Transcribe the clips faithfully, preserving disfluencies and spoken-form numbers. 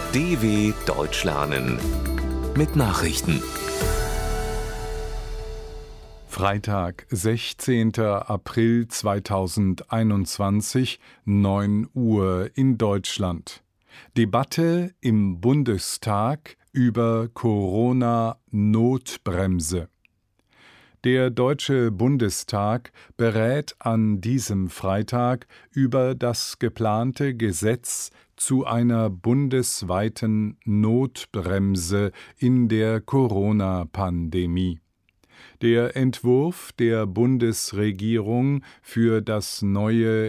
D W Deutsch lernen mit Nachrichten. Freitag, sechzehnter April zweitausendeinundzwanzig, neun Uhr in Deutschland. Debatte im Bundestag über Corona-Notbremse. Der Deutsche Bundestag berät an diesem Freitag über das geplante Gesetz zu einer bundesweiten Notbremse in der Corona-Pandemie. Der Entwurf der Bundesregierung für das neue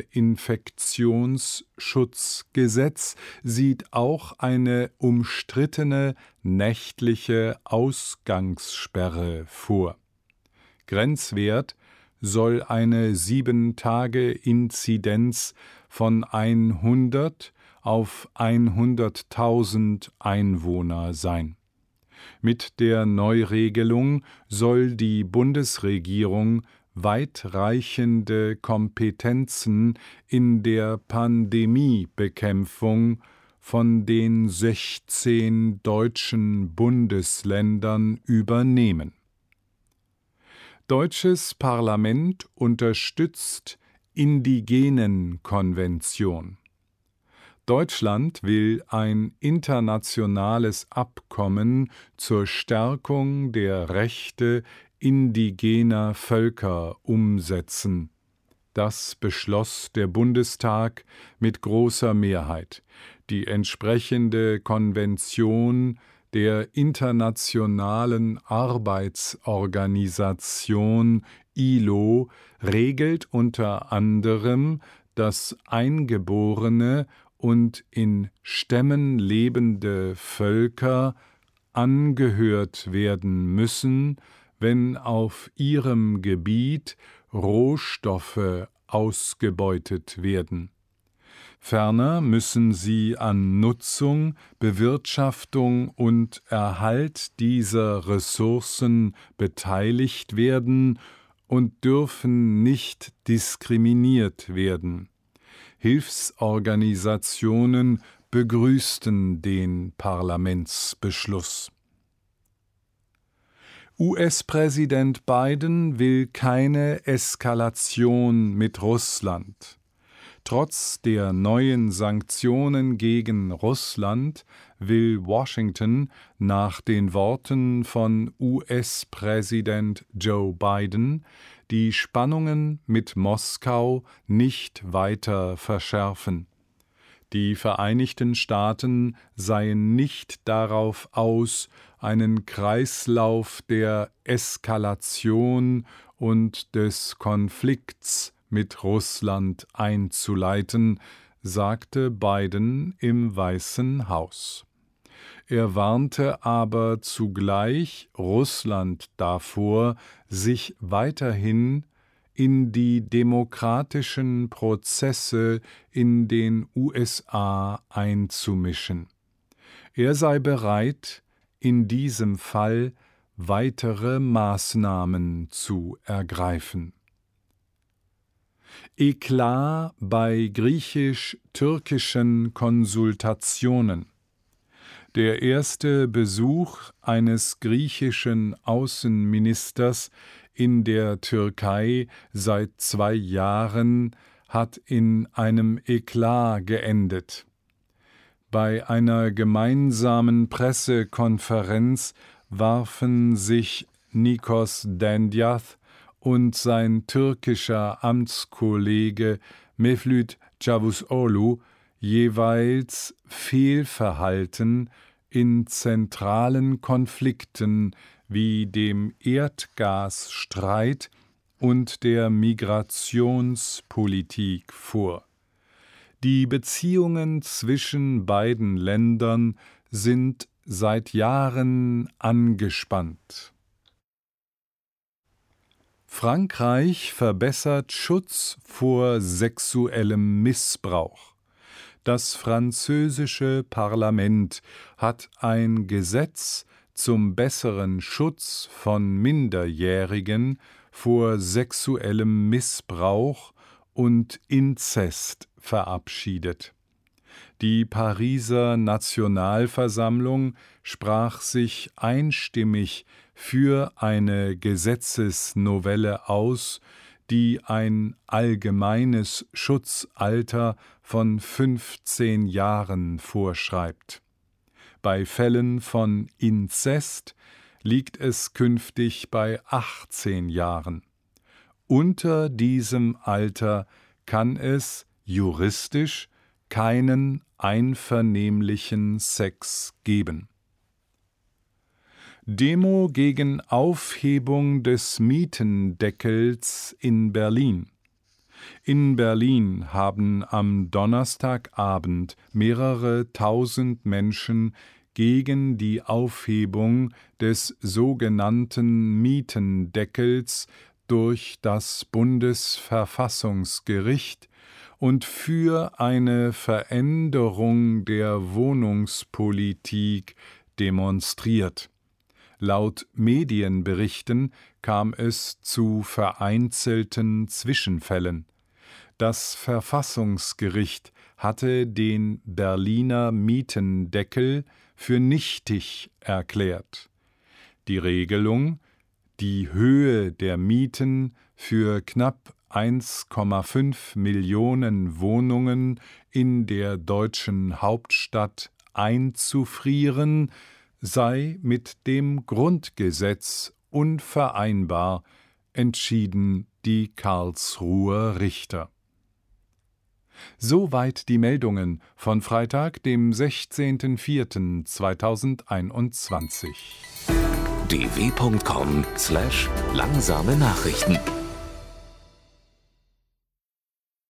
Infektionsschutzgesetz sieht auch eine umstrittene nächtliche Ausgangssperre vor. Grenzwert soll eine sieben Tage Inzidenz von hundert auf hunderttausend Einwohner sein. Mit der Neuregelung soll die Bundesregierung weitreichende Kompetenzen in der Pandemiebekämpfung von den sechzehn deutschen Bundesländern übernehmen. Deutsches Parlament unterstützt Indigenenkonvention. Deutschland will ein internationales Abkommen zur Stärkung der Rechte indigener Völker umsetzen. Das beschloss der Bundestag mit großer Mehrheit. Die entsprechende Konvention der Internationalen Arbeitsorganisation I L O regelt unter anderem, dass eingeborene und in Stämmen lebende Völker angehört werden müssen, wenn auf ihrem Gebiet Rohstoffe ausgebeutet werden. Ferner müssen sie an Nutzung, Bewirtschaftung und Erhalt dieser Ressourcen beteiligt werden und dürfen nicht diskriminiert werden. Hilfsorganisationen begrüßten den Parlamentsbeschluss. U S-Präsident Biden will keine Eskalation mit Russland. Trotz der neuen Sanktionen gegen Russland will Washington nach den Worten von U S-Präsident Joe Biden die Spannungen mit Moskau nicht weiter verschärfen. Die Vereinigten Staaten seien nicht darauf aus, einen Kreislauf der Eskalation und des Konflikts mit Russland einzuleiten, sagte Biden im Weißen Haus. Er warnte aber zugleich Russland davor, sich weiterhin in die demokratischen Prozesse in den U S A einzumischen. Er sei bereit, in diesem Fall weitere Maßnahmen zu ergreifen. Eklat bei griechisch-türkischen Konsultationen. Der erste Besuch eines griechischen Außenministers in der Türkei seit zwei Jahren hat in einem Eklat geendet. Bei einer gemeinsamen Pressekonferenz warfen sich Nikos Dendias und sein türkischer Amtskollege Mevlüt Çavuşoğlu jeweils Fehlverhalten in zentralen Konflikten wie dem Erdgasstreit und der Migrationspolitik vor. Die Beziehungen zwischen beiden Ländern sind seit Jahren angespannt. Frankreich verbessert Schutz vor sexuellem Missbrauch. Das französische Parlament hat ein Gesetz zum besseren Schutz von Minderjährigen vor sexuellem Missbrauch und Inzest verabschiedet. Die Pariser Nationalversammlung sprach sich einstimmig für eine Gesetzesnovelle aus, die ein allgemeines Schutzalter von fünfzehn Jahren vorschreibt. Bei Fällen von Inzest liegt es künftig bei achtzehn Jahren. Unter diesem Alter kann es juristisch keinen einvernehmlichen Sex geben. Demo gegen Aufhebung des Mietendeckels in Berlin. In Berlin haben am Donnerstagabend mehrere tausend Menschen gegen die Aufhebung des sogenannten Mietendeckels durch das Bundesverfassungsgericht und für eine Veränderung der Wohnungspolitik demonstriert. Laut Medienberichten kam es zu vereinzelten Zwischenfällen. Das Verfassungsgericht hatte den Berliner Mietendeckel für nichtig erklärt. Die Regelung, die Höhe der Mieten für knapp eins Komma fünf Millionen Wohnungen in der deutschen Hauptstadt einzufrieren, sei mit dem Grundgesetz unvereinbar, entschieden die Karlsruher Richter. Soweit die Meldungen von Freitag, dem sechzehnten vierten zweitausendeinundzwanzig. d w punkt com slash langsame Nachrichten